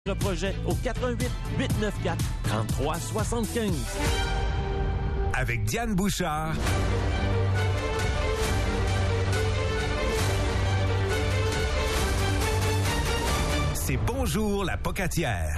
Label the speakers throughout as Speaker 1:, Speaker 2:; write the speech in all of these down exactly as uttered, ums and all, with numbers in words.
Speaker 1: Le projet au quatre un huit, huit neuf quatre, trois trois sept cinq.
Speaker 2: Avec Diane Bouchard. C'est Bonjour la Pocatière.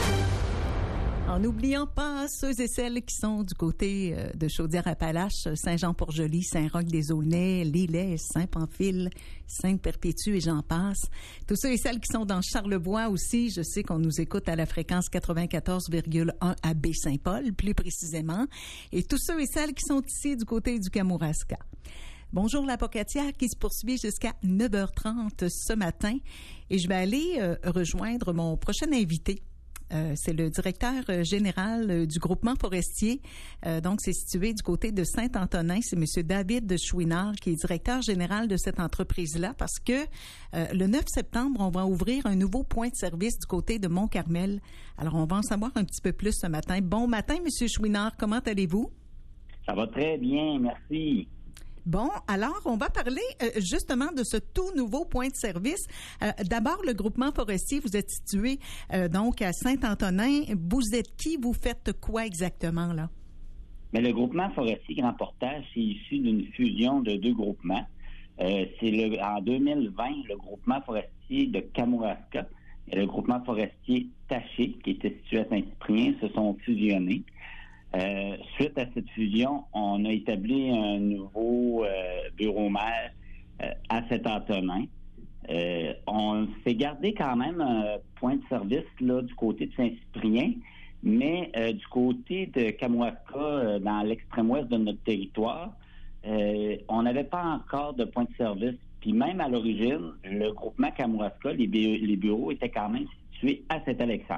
Speaker 3: En n'oubliant pas ceux et celles qui sont du côté de Chaudière-Appalaches, Saint-Jean-Port-Joli, Saint-Roch-des-Aulnay, Lillet, Saint-Pamphile, Sainte-Perpétue et j'en passe. Tous ceux et celles qui sont dans Charlevoix aussi, je sais qu'on nous écoute à la fréquence quatre-vingt-quatorze virgule un à Baie-Saint-Paul, plus précisément. Et tous ceux et celles qui sont ici du côté du Kamouraska. Bonjour la Pocatière qui se poursuit jusqu'à neuf heures trente ce matin. Et je vais aller euh, rejoindre mon prochain invité. Euh, c'est le directeur euh, général euh, du groupement forestier. Euh, donc, c'est situé du côté de Saint-Antonin. C'est Monsieur David Chouinard qui est directeur général de cette entreprise-là parce que euh, le neuf septembre, on va ouvrir un nouveau point de service du côté de Mont-Carmel. Alors, on va en savoir un petit peu plus ce matin. Bon matin, Monsieur Chouinard. Comment allez-vous?
Speaker 4: Ça va très bien, merci.
Speaker 3: Bon, alors, on va parler euh, justement de ce tout nouveau point de service. Euh, d'abord, le groupement forestier, vous êtes situé euh, donc à Saint-Antonin. Vous êtes qui? Vous faites quoi exactement, là?
Speaker 4: Mais le groupement forestier Grand Portage, c'est issu d'une fusion de deux groupements. Euh, c'est le en deux mille vingt, le groupement forestier de Kamouraska et le groupement forestier Taché, qui était situé à Saint-Cyprien, se sont fusionnés. Euh, suite à cette fusion, on a établi un nouveau euh, bureau maire euh, à Saint-Antonin. Euh, on s'est gardé quand même un point de service là du côté de Saint-Cyprien, mais euh, du côté de Kamouraska, euh, dans l'extrême ouest de notre territoire, euh, on n'avait pas encore de point de service. Puis même à l'origine, le groupement Kamouraska, les, bu- les bureaux étaient quand même situés à Saint-Alexandre.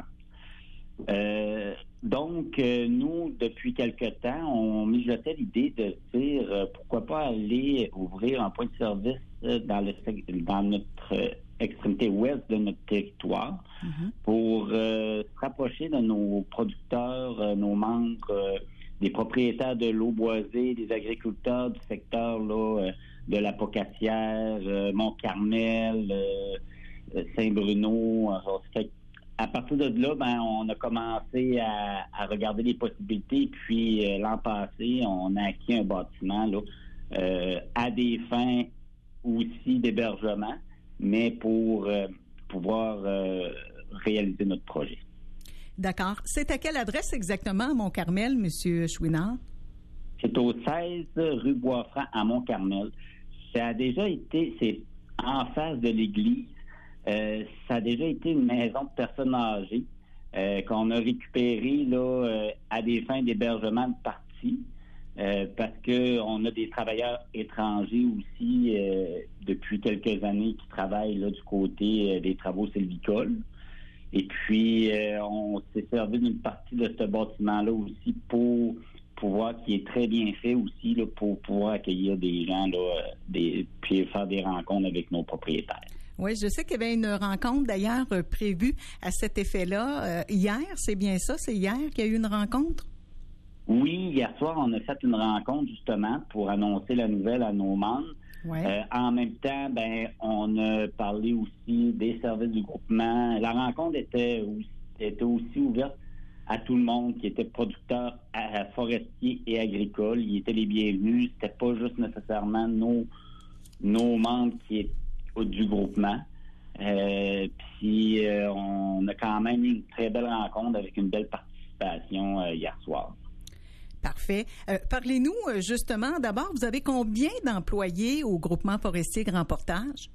Speaker 4: Euh, donc, euh, nous, depuis quelque temps, on mijotait l'idée de dire euh, pourquoi pas aller ouvrir un point de service euh, dans le dans notre euh, extrémité ouest de notre territoire mm-hmm. pour euh, se rapprocher de nos producteurs, euh, nos membres, euh, des propriétaires de l'eau boisée, des agriculteurs du secteur là, euh, de la Pocatière, euh, Mont-Carmel, euh, Saint-Bruno. Alors, fait à partir de là, ben, on a commencé à, à regarder les possibilités. Puis euh, l'an passé, on a acquis un bâtiment là, euh, à des fins aussi d'hébergement, mais pour euh, pouvoir euh, réaliser notre projet.
Speaker 3: D'accord. C'est à quelle adresse exactement à Mont-Carmel, Monsieur Chouinard?
Speaker 4: C'est au seize rue Boisfranc à Mont-Carmel. Ça a déjà été, c'est en face de l'église. Euh, ça a déjà été une maison de personnes âgées euh, qu'on a récupérée là euh, à des fins d'hébergement de partie euh, parce que on a des travailleurs étrangers aussi euh, depuis quelques années qui travaillent là du côté euh, des travaux sylvicoles. Et puis euh, on s'est servi d'une partie de ce bâtiment-là aussi pour pouvoir qui est très bien fait aussi là pour pouvoir accueillir des gens là, des puis faire des rencontres avec nos propriétaires.
Speaker 3: Oui, je sais qu'il y avait une rencontre d'ailleurs euh, prévue à cet effet-là. Euh, hier, c'est bien ça? C'est hier qu'il y a eu une rencontre?
Speaker 4: Oui, hier soir, on a fait une rencontre justement pour annoncer la nouvelle à nos membres. Ouais. Euh, en même temps, ben, on a parlé aussi des services du groupement. La rencontre était aussi, était aussi ouverte à tout le monde qui était producteur à, à forestier et agricole. Ils étaient les bienvenus. C'était pas juste nécessairement nos, nos membres qui étaient du groupement. Euh, puis euh, on a quand même eu une très belle rencontre avec une belle participation euh, hier soir.
Speaker 3: Parfait. Euh, parlez-nous euh, justement, d'abord, vous avez combien d'employés au groupement forestier Grand Portage?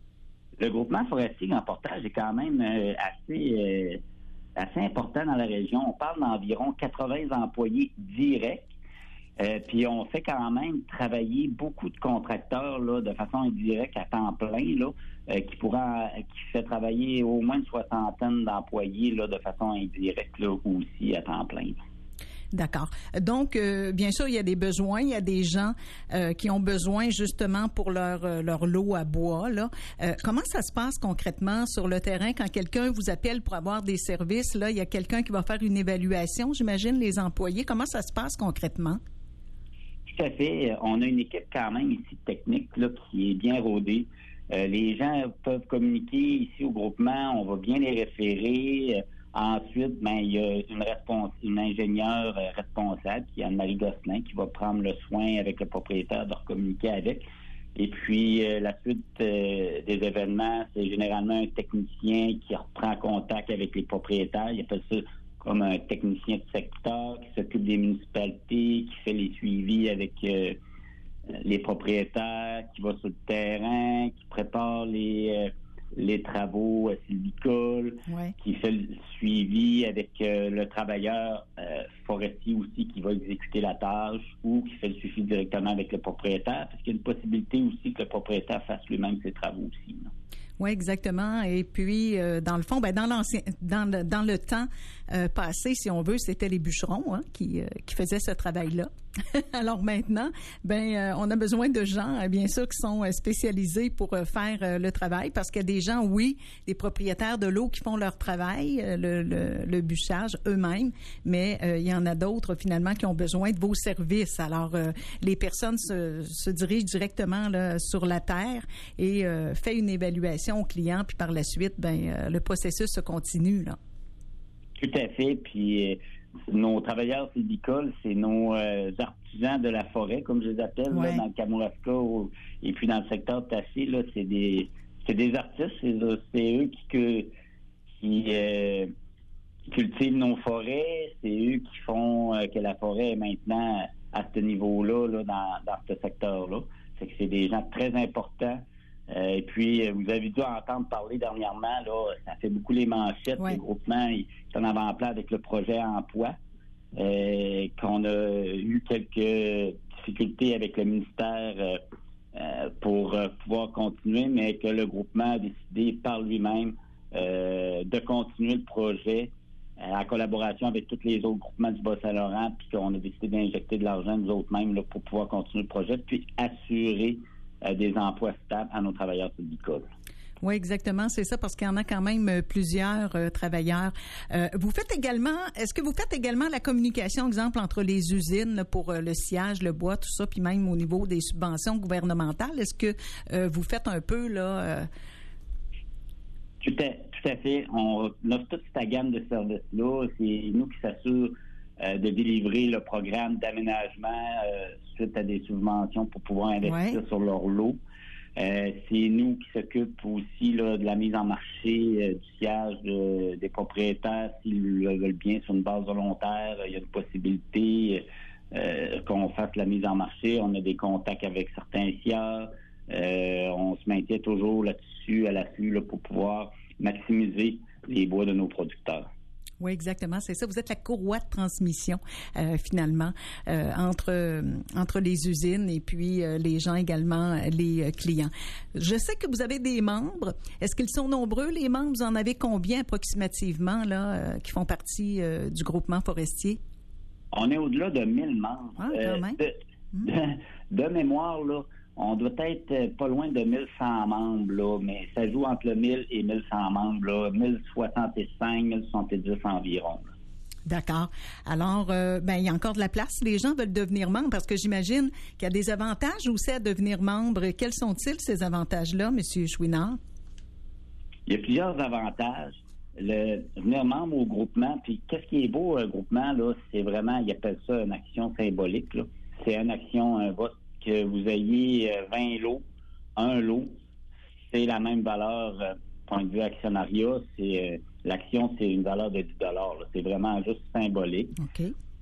Speaker 4: Le groupement forestier Grand Portage est quand même euh, assez, euh, assez important dans la région. On parle d'environ quatre-vingts employés directs. Euh, puis on fait quand même travailler beaucoup de contracteurs là de façon indirecte à temps plein là, euh, qui pourra qui fait travailler au moins une soixantaine d'employés là de façon indirecte là aussi à temps plein.
Speaker 3: D'accord. Donc, euh, bien sûr, il y a des besoins, il y a des gens euh, qui ont besoin justement pour leur euh, leur lot à bois. Là, euh, comment ça se passe concrètement sur le terrain quand quelqu'un vous appelle pour avoir des services? Là, il y a quelqu'un qui va faire une évaluation, j'imagine, les employés. Comment ça se passe concrètement?
Speaker 4: Tout à fait. On a une équipe quand même ici technique là qui est bien rodée. Euh, les gens peuvent communiquer ici au groupement, on va bien les référer. Euh, ensuite, ben, il y a une, respons- une ingénieure euh, responsable, qui est Anne-Marie Gosselin, qui va prendre le soin avec le propriétaire de recommuniquer avec. Et puis, euh, la suite euh, des événements, c'est généralement un technicien qui reprend contact avec les propriétaires. Il appelle ça comme un technicien de secteur qui s'occupe des municipalités, qui fait les suivis avec euh, les propriétaires, qui va sur le terrain, qui prépare les, euh, les travaux euh, sylvicoles,
Speaker 3: ouais.
Speaker 4: qui fait le suivi avec euh, le travailleur euh, forestier aussi qui va exécuter la tâche ou qui fait le suivi directement avec le propriétaire, parce qu'il y a une possibilité aussi que le propriétaire fasse lui-même ses travaux aussi. Là.
Speaker 3: Oui, exactement. Et puis, euh, dans le fond, ben dans l'ancien, dans le, dans le temps euh, passé, si on veut, c'était les bûcherons hein, qui, euh, qui faisaient ce travail-là. Alors maintenant, ben euh, on a besoin de gens, bien sûr, qui sont euh, spécialisés pour euh, faire euh, le travail, parce qu'il y a des gens, oui, des propriétaires de l'eau qui font leur travail, euh, le, le, le bûchage eux-mêmes, mais euh, il y en a d'autres finalement qui ont besoin de vos services. Alors, euh, les personnes se, se dirigent directement là, sur la terre et euh, fait une évaluation au client, puis par la suite, ben euh, le processus se continue là.
Speaker 4: Tout à fait. Puis euh, nos travailleurs sylvicoles, c'est nos euh, artisans de la forêt, comme je les appelle,
Speaker 3: ouais.
Speaker 4: là, dans le Kamouraska ou, et puis dans le secteur de Tassé, là, c'est des c'est des artistes, c'est, c'est eux qui que, qui euh, cultivent nos forêts, c'est eux qui font euh, que la forêt est maintenant à ce niveau-là, là, dans, dans ce secteur-là. C'est que c'est des gens très importants. Euh, et puis, vous avez dû entendre parler dernièrement, là, ça fait beaucoup les manchettes,
Speaker 3: ouais.
Speaker 4: le groupement, il est en avant-plan avec le projet Emploi, euh, qu'on a eu quelques difficultés avec le ministère euh, euh, pour euh, pouvoir continuer, mais que le groupement a décidé par lui-même euh, de continuer le projet euh, en collaboration avec tous les autres groupements du Bas-Saint-Laurent, puis qu'on a décidé d'injecter de l'argent nous autres mêmes là, pour pouvoir continuer le projet, puis assurer Euh, des emplois stables à nos travailleurs sylvicoles.
Speaker 3: Oui, exactement, c'est ça, parce qu'il y en a quand même euh, plusieurs euh, travailleurs. Euh, vous faites également, est-ce que vous faites également la communication, exemple, entre les usines là, pour euh, le sciage, le bois, tout ça, puis même au niveau des subventions gouvernementales? Est-ce que euh, vous faites un peu, là... Euh...
Speaker 4: Tout à, tout à fait. On offre toute cette gamme de services-là. C'est nous qui s'assurons Euh, de délivrer le programme d'aménagement euh, suite à des subventions pour pouvoir investir
Speaker 3: ouais.
Speaker 4: sur leur lot. Euh, c'est nous qui s'occupent aussi là, de la mise en marché euh, du siège de, des propriétaires s'ils le veulent bien sur une base volontaire. Il y a une possibilité euh, qu'on fasse la mise en marché. On a des contacts avec certains sièges. Euh, on se maintient toujours là-dessus, à l'affût, là, pour pouvoir maximiser les bois de nos producteurs.
Speaker 3: Oui, exactement, c'est ça. Vous êtes la courroie de transmission, euh, finalement, euh, entre euh, entre les usines et puis euh, les gens également, les euh, clients. Je sais que vous avez des membres. Est-ce qu'ils sont nombreux, les membres? Vous en avez combien approximativement, là, euh, qui font partie euh, du groupement forestier?
Speaker 4: On est au-delà de mille membres.
Speaker 3: Ah, quand même.
Speaker 4: Euh, de, de, de mémoire, là, on doit être pas loin de mille cent membres, là, mais ça joue entre le mille et mille cent membres, là, mille soixante-cinq, mille soixante-dix environ. Là.
Speaker 3: D'accord. Alors, euh, ben, il y a encore de la place. Les gens veulent devenir membres parce que j'imagine qu'il y a des avantages aussi à devenir membre. Quels sont-ils, ces avantages-là, M. Chouinard?
Speaker 4: Il y a plusieurs avantages. Le devenir membre au groupement, puis qu'est-ce qui est beau, un groupement, là, c'est vraiment, ils appellent ça une action symbolique, là. C'est une action, un vote. Que vous ayez vingt lots, un lot, c'est la même valeur, euh, point de vue actionnariat, c'est euh, l'action, c'est une valeur de dix dollars. Là. C'est vraiment juste symbolique.
Speaker 3: OK.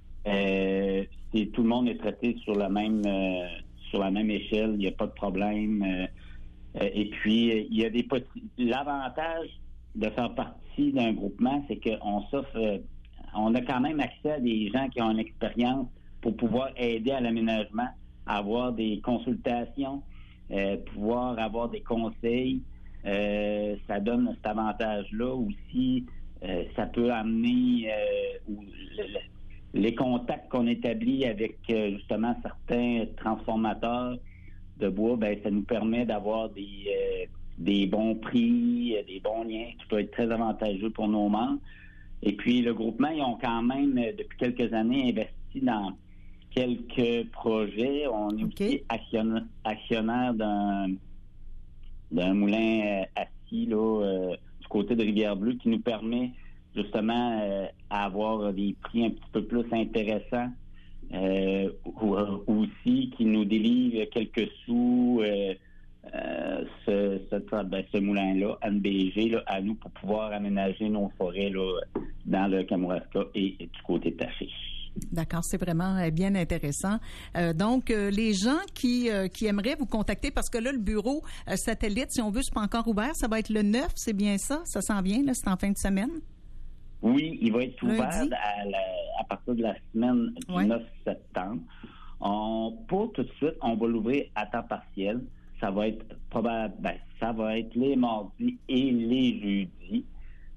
Speaker 4: Euh, c'est, tout le monde est traité sur la même euh, sur la même échelle, il n'y a pas de problème. Euh, euh, et puis, il y a des possi- l'avantage de faire partie d'un groupement, c'est qu'on s'offre, euh, on a quand même accès à des gens qui ont une expérience pour pouvoir aider à l'aménagement, avoir des consultations, euh, pouvoir avoir des conseils. Euh, ça donne cet avantage-là aussi. Euh, ça peut amener euh, le, le, les contacts qu'on établit avec euh, justement certains transformateurs de bois, ben ça nous permet d'avoir des, euh, des bons prix, des bons liens qui peuvent être très avantageux pour nos membres. Et puis le groupement, ils ont quand même, depuis quelques années, investi dans quelques projets. On est
Speaker 3: okay.
Speaker 4: aussi actionnaire, actionnaire d'un, d'un moulin euh, assis là, euh, du côté de Rivière-Bleue qui nous permet justement euh, à avoir des prix un petit peu plus intéressants. Euh, ou, aussi qui nous délivre quelques sous euh, euh, ce, ce, ben, ce moulin-là, N B G, là, à nous pour pouvoir aménager nos forêts là, dans le Kamouraska et, et du côté taché.
Speaker 3: D'accord, c'est vraiment euh, bien intéressant. Euh, donc, euh, les gens qui euh, qui aimeraient vous contacter, parce que là, le bureau euh, satellite, si on veut, c'est pas encore ouvert, ça va être le neuf, c'est bien ça? Ça s'en vient, là, c'est en fin de semaine?
Speaker 4: Oui, il va être ouvert à, la, à partir de la semaine du ouais. neuf septembre. On, pour tout de suite, on va l'ouvrir à temps partiel. Ça va être probable, ben, ça va être les mardis et les jeudis.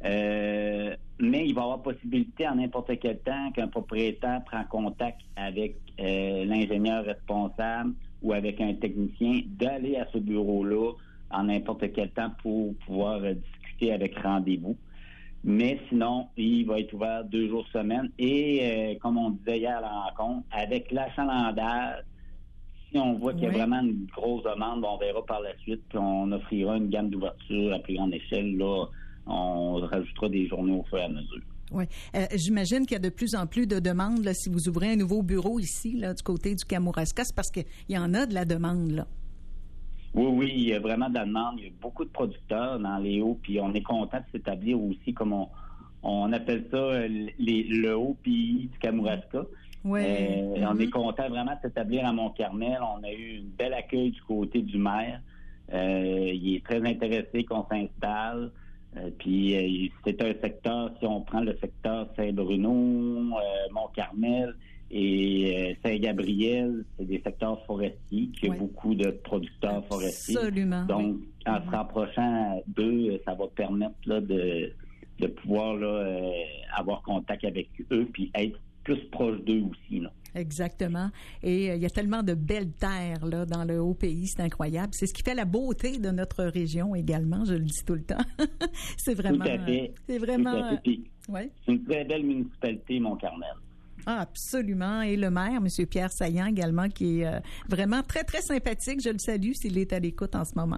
Speaker 4: Euh, mais il va y avoir possibilité en n'importe quel temps qu'un propriétaire prend contact avec euh, l'ingénieur responsable ou avec un technicien d'aller à ce bureau-là en n'importe quel temps pour pouvoir euh, discuter avec rendez-vous. Mais sinon, il va être ouvert deux jours semaine. Et euh, comme on disait hier à la rencontre, avec l'achalandage, si on voit qu'il y a oui. vraiment une grosse demande, on verra par la suite, puis on offrira une gamme d'ouverture à plus grande échelle. Là, on rajoutera des journées au fur et à mesure.
Speaker 3: Oui. Euh, j'imagine qu'il y a de plus en plus de demandes là, si vous ouvrez un nouveau bureau ici, là, du côté du Kamouraska. C'est parce qu'il y en a de la demande, là.
Speaker 4: Oui, oui, il y a vraiment de la demande. Il y a beaucoup de producteurs dans les hauts, puis on est content de s'établir aussi, comme on, on appelle ça, les, le haut pays du Kamouraska.
Speaker 3: Oui.
Speaker 4: Euh,
Speaker 3: mm-hmm.
Speaker 4: On est content vraiment de s'établir à Mont-Carmel. On a eu un bel accueil du côté du maire. Euh, il est très intéressé qu'on s'installe. Euh, puis euh, c'est un secteur, si on prend le secteur Saint-Bruno, euh, Mont-Carmel et euh, Saint-Gabriel, c'est des secteurs forestiers qui ont ouais. beaucoup de producteurs forestiers.
Speaker 3: Absolument.
Speaker 4: Donc,
Speaker 3: oui.
Speaker 4: en se rapprochant d'eux, ça va permettre là, de, de pouvoir là, euh, avoir contact avec eux puis être plus proche d'eux aussi, là.
Speaker 3: Exactement. Et euh, il y a tellement de belles terres là dans le haut pays, c'est incroyable. C'est ce qui fait la beauté de notre région également, je le dis tout le temps. c'est vraiment...
Speaker 4: Tout à fait.
Speaker 3: C'est vraiment...
Speaker 4: Tout à fait. Puis,
Speaker 3: ouais.
Speaker 4: C'est une très belle municipalité, Mont-Carmel.
Speaker 3: Ah, absolument. Et le maire, M. Pierre Saillant également, qui est euh, vraiment très, très sympathique. Je le salue s'il est à l'écoute en ce moment.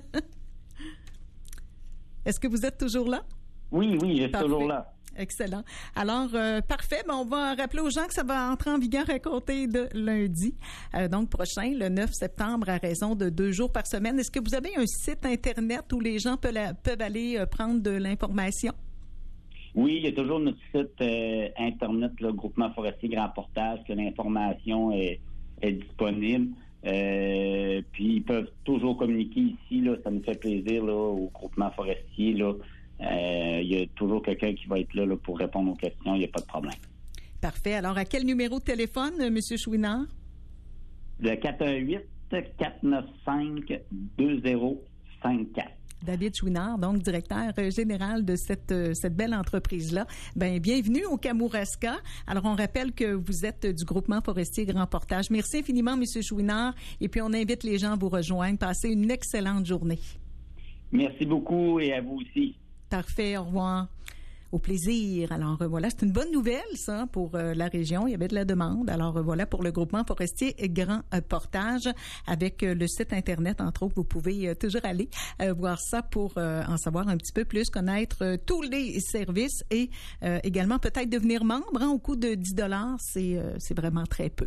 Speaker 3: Est-ce que vous êtes toujours là?
Speaker 4: Oui, oui, je suis
Speaker 3: Parfait.
Speaker 4: toujours là.
Speaker 3: Excellent. Alors, euh, parfait. Ben, on va rappeler aux gens que ça va entrer en vigueur à compter de lundi, euh, donc prochain, le neuf septembre, à raison de deux jours par semaine. Est-ce que vous avez un site Internet où les gens peuvent, la, peuvent aller euh, prendre de l'information?
Speaker 4: Oui, il y a toujours notre site euh, Internet, le Groupement Forestier Grand Portage, que l'information est, est disponible. Euh, puis, ils peuvent toujours communiquer ici, là, ça nous fait plaisir, là, au Groupement Forestier, là. Euh, il y a toujours quelqu'un qui va être là, là pour répondre aux questions. Il n'y a pas de problème.
Speaker 3: Parfait. Alors, à quel numéro de téléphone, M. Chouinard?
Speaker 4: Le quatre un huit, quatre neuf cinq, deux zéro cinq quatre.
Speaker 3: David Chouinard, donc directeur général de cette, cette belle entreprise-là. Bien, bienvenue au Kamouraska. Alors, on rappelle que vous êtes du Groupement Forestier Grand Portage. Merci infiniment, M. Chouinard. Et puis, on invite les gens à vous rejoindre. Passez une excellente journée.
Speaker 4: Merci beaucoup et à vous aussi.
Speaker 3: Parfait, au revoir. Au plaisir. Alors, euh, voilà, c'est une bonne nouvelle, ça, pour euh, la région. Il y avait de la demande. Alors, euh, voilà, pour le Groupement Forestier Grand euh, Portage, avec euh, le site Internet, entre autres, vous pouvez euh, toujours aller euh, voir ça pour euh, en savoir un petit peu plus, connaître euh, tous les services et euh, également peut-être devenir membre, hein, au coût de dix dollars. C'est, euh, c'est vraiment très peu.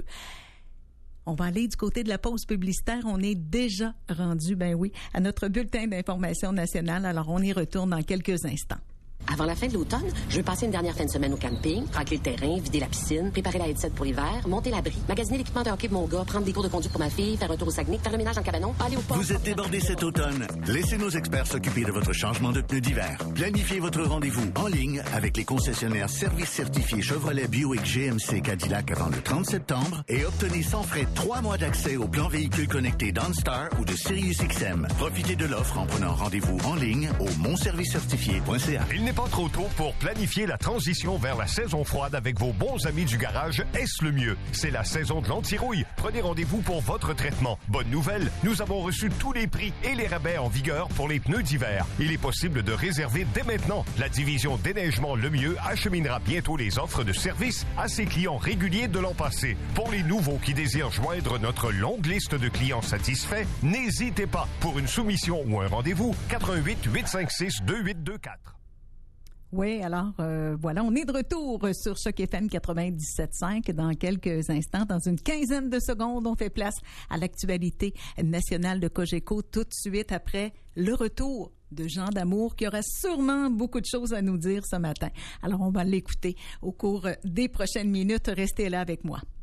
Speaker 3: On va aller du côté de la pause publicitaire. On est déjà rendu, ben oui, à notre bulletin d'information nationale. Alors, on y retourne dans quelques instants.
Speaker 5: Avant la fin de l'automne, je veux passer une dernière fin de semaine au camping, racler le terrain, vider la piscine, préparer la headset pour l'hiver, monter l'abri, magasiner l'équipement de hockey pour mon gars, prendre des cours de conduite pour ma fille, faire un tour au Saguenay, faire le ménage en cabanon, aller au port.
Speaker 2: Vous êtes débordé cet automne? Laissez nos experts s'occuper de votre changement de pneus d'hiver. Planifiez votre rendez-vous en ligne avec les concessionnaires services certifiés Chevrolet, Buick, G M C, Cadillac avant le trente septembre et obtenez sans frais trois mois d'accès au plan véhicule connecté d'OnStar ou de Sirius X M. Profitez de l'offre en prenant rendez-vous en ligne au mon service certifié point c a.
Speaker 6: Il n'est pas trop tôt pour planifier la transition vers la saison froide avec vos bons amis du garage Est le mieux. C'est la saison de l'anti-rouille. Prenez rendez-vous pour votre traitement. Bonne nouvelle, nous avons reçu tous les prix et les rabais en vigueur pour les pneus d'hiver. Il est possible de réserver dès maintenant. La division Déneigement Le Mieux acheminera bientôt les offres de service à ses clients réguliers de l'an passé. Pour les nouveaux qui désirent joindre notre longue liste de clients satisfaits, n'hésitez pas. Pour une soumission ou un rendez-vous, quatre un huit, huit cinq six, deux huit deux quatre.
Speaker 3: Oui, alors euh, voilà, on est de retour sur Choc F M quatre-vingt-dix-sept cinq dans quelques instants. Dans une quinzaine de secondes, on fait place à l'actualité nationale de Cogeco tout de suite après le retour de Jean D'Amour qui aura sûrement beaucoup de choses à nous dire ce matin. Alors, on va l'écouter au cours des prochaines minutes. Restez là avec moi.